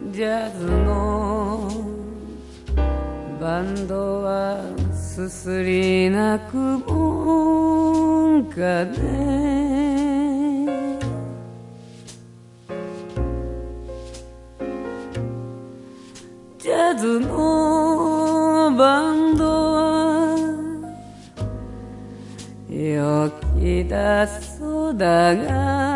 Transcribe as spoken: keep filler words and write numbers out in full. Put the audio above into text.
ジャズのバンドはすすり泣くもんかね。ジャズのバンドは陽気だそうだが